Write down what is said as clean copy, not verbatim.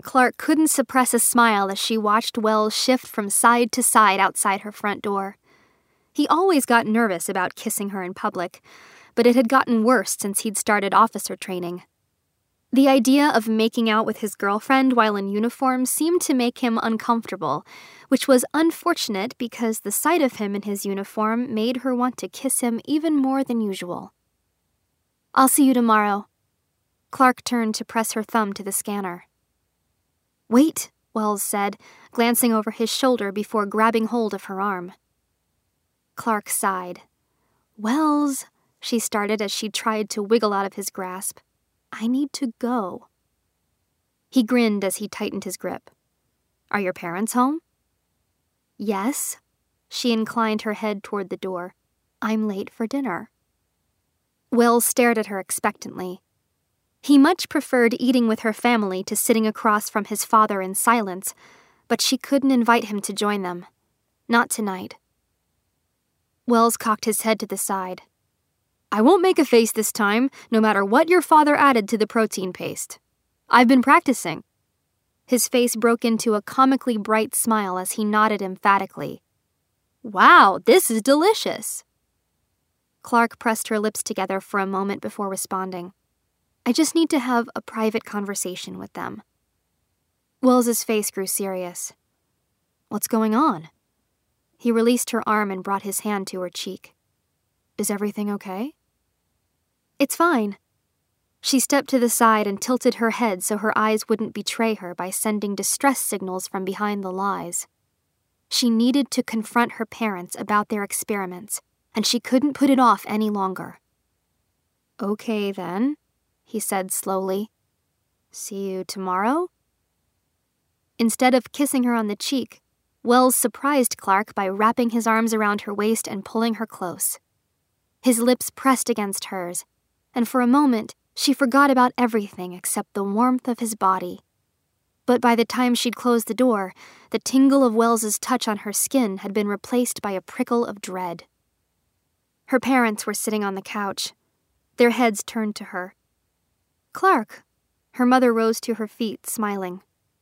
Clark couldn't suppress a smile as she watched Wells shift from side to side outside her front door. He always got nervous about kissing her in public, but it had gotten worse since he'd started officer training. The idea of making out with his girlfriend while in uniform seemed to make him uncomfortable, which was unfortunate because the sight of him in his uniform made her want to kiss him even more than usual. "I'll see you tomorrow." Clark turned to press her thumb to the scanner. "Wait," Wells said, glancing over his shoulder before grabbing hold of her arm. Clark sighed. "Wells," she started as she tried to wiggle out of his grasp. "I need to go." He grinned as he tightened his grip. "Are your parents home?" "Yes." She inclined her head toward the door. "I'm late for dinner." Wells stared at her expectantly. He much preferred eating with her family to sitting across from his father in silence, but she couldn't invite him to join them. Not tonight. Wells cocked his head to the side. "I won't make a face this time, no matter what your father added to the protein paste. I've been practicing." His face broke into a comically bright smile as he nodded emphatically. "Wow, this is delicious." Clark pressed her lips together for a moment before responding. "I just need to have a private conversation with them." Wells's face grew serious. "What's going on?" He released her arm and brought his hand to her cheek. "Is everything okay?" "It's fine." She stepped to the side and tilted her head so her eyes wouldn't betray her by sending distress signals from behind the lies. She needed to confront her parents about their experiments, and she couldn't put it off any longer. "Okay, then," he said slowly. "See you tomorrow?" Instead of kissing her on the cheek, Wells surprised Clark by wrapping his arms around her waist and pulling her close. His lips pressed against hers, and for a moment, she forgot about everything except the warmth of his body. But by the time she'd closed the door, the tingle of Wells's touch on her skin had been replaced by a prickle of dread. Her parents were sitting on the couch, their heads turned to her. "Clark." Her mother rose to her feet, smiling.